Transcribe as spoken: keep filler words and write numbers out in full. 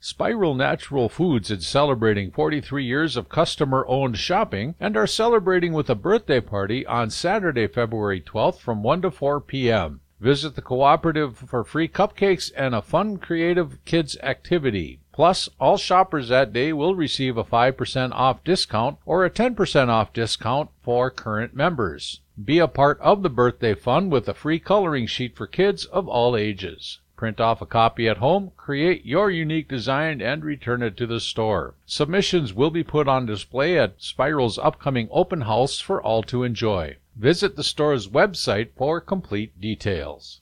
Spiral Natural Foods is celebrating forty-three years of customer-owned shopping and are celebrating with a birthday party on Saturday, February twelfth from one to four p.m. Visit the cooperative for free cupcakes and a fun, creative kids activity. Plus, all shoppers that day will receive a five percent off discount or a ten percent off discount for current members. Be a part of the birthday fun with a free coloring sheet for kids of all ages. Print off a copy at home, create your unique design, and return it to the store. Submissions will be put on display at Spiral's upcoming open house for all to enjoy. Visit the store's website for complete details.